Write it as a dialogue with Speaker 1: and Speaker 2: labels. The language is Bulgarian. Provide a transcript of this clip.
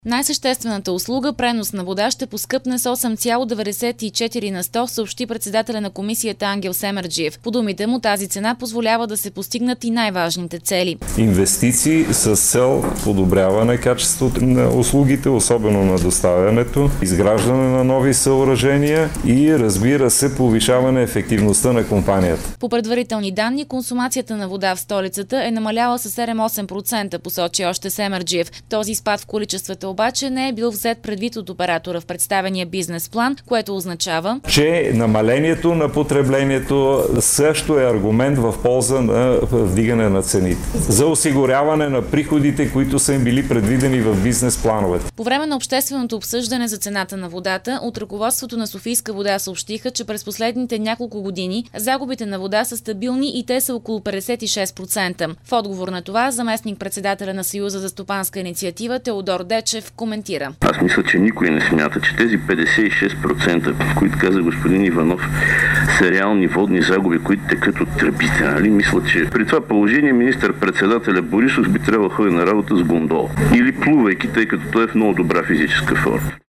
Speaker 1: Най-съществената услуга, пренос на вода, ще поскъпне с 8,94 на 100, съобщи председателя на комисията Ангел Семерджиев. По думите му, тази цена позволява да се постигнат и най-важните цели.
Speaker 2: Инвестиции с цел подобряване качеството на услугите, особено на доставянето, изграждане на нови съоръжения и, разбира се, повишаване ефективността на компанията.
Speaker 1: По предварителни данни, консумацията на вода в столицата е намаляла с 7-8%, посочи още Семерджиев. Този спад в количествата обаче не е бил взет предвид от оператора в представения бизнес план, което означава,
Speaker 2: че намалението на потреблението също е аргумент в полза на вдигане на цените. За осигуряване на приходите, които са им били предвидени в бизнес плановете.
Speaker 1: По време на общественото обсъждане за цената на водата, от ръководството на Софийска вода съобщиха, че през последните няколко години загубите на вода са стабилни и те са около 56%. В отговор на това, заместник-председателя на Съюза за стопанска инициатива Теодор Дечев коментира.
Speaker 3: Аз мисля, че никой не смята, че тези 56%, които каза господин Иванов, са реални водни загуби, които текат от тръбите. Нали? Мисля, че при това положение министър-председателя Борисов би трябвало да ходи на работа с гондола. Или плувайки, тъй като той е в много добра физическа форма.